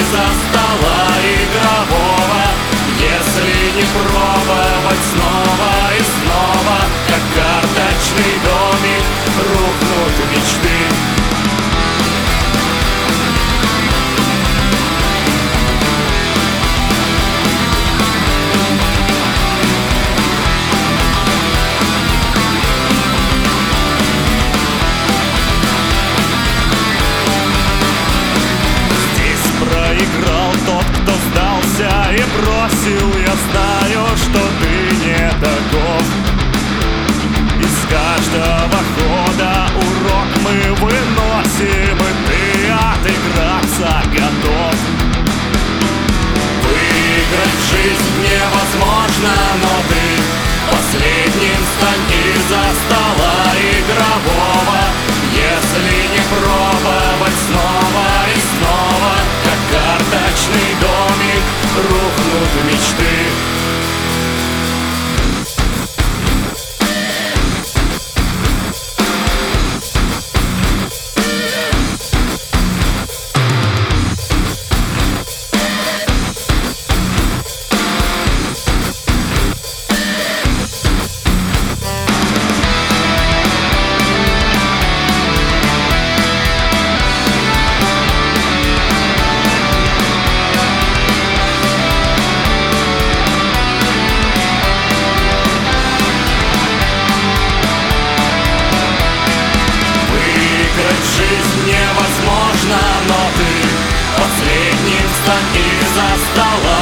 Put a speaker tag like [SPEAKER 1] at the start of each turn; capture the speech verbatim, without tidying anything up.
[SPEAKER 1] из-за стола игрового. Если не пробовать снова и снова, как карточный домик, рухнут мечты.
[SPEAKER 2] Проиграл тот, кто сдался и бросил. Я знаю, что ты не таков. Из каждого хода урок мы выносим, и ты отыграться готов.
[SPEAKER 1] Выиграть жизнь невозможно, но ты последним стань из-за стола игрового. Если не пробовать снова и снова, как карточный домик, рухнут мечты. Невозможно, но ты последним встань из-за стола